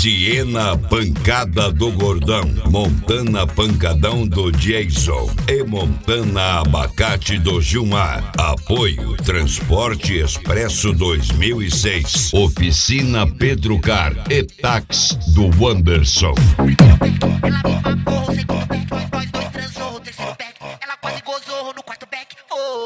Siena Pancada do Gordão, Montana Pancadão do Jason e Montana Abacate do Gilmar. Apoio Transporte Expresso 2006, Oficina Pedro Car e Tax do Anderson. Ela quase gozou no quarto back.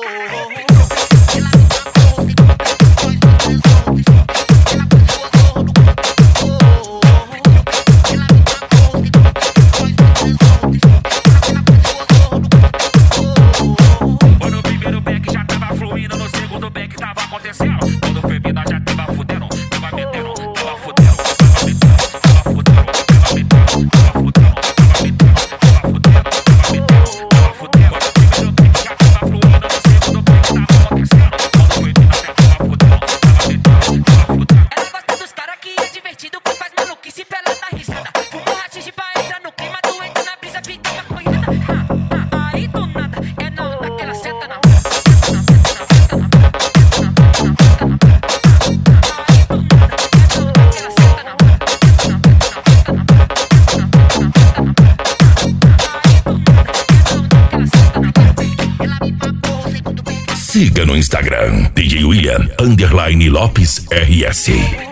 No primeiro back já tava fluindo, no segundo back tava acontecendo. Quando foi vida já tava fudendo, tava metendo, tava fudendo, tava metendo, tava fudendo, tava metendo, tava fudendo, tava metendo, tava fudendo, tava metendo, tava fudendo. No primeiro back já tava fluindo, no segundo back tava acontecendo. Quando foi vida já tava fudendo, tava metendo, tava fudendo. Ela gosta dos caras que é divertido, que faz maluquice pra ela dar risada. Fumou rachixe pra entrar no clima, doendo na brisa, fica maconhada. Aí do nada, é na onda que ela senta na onda. Siga no Instagram, DJ William _Lopes RS.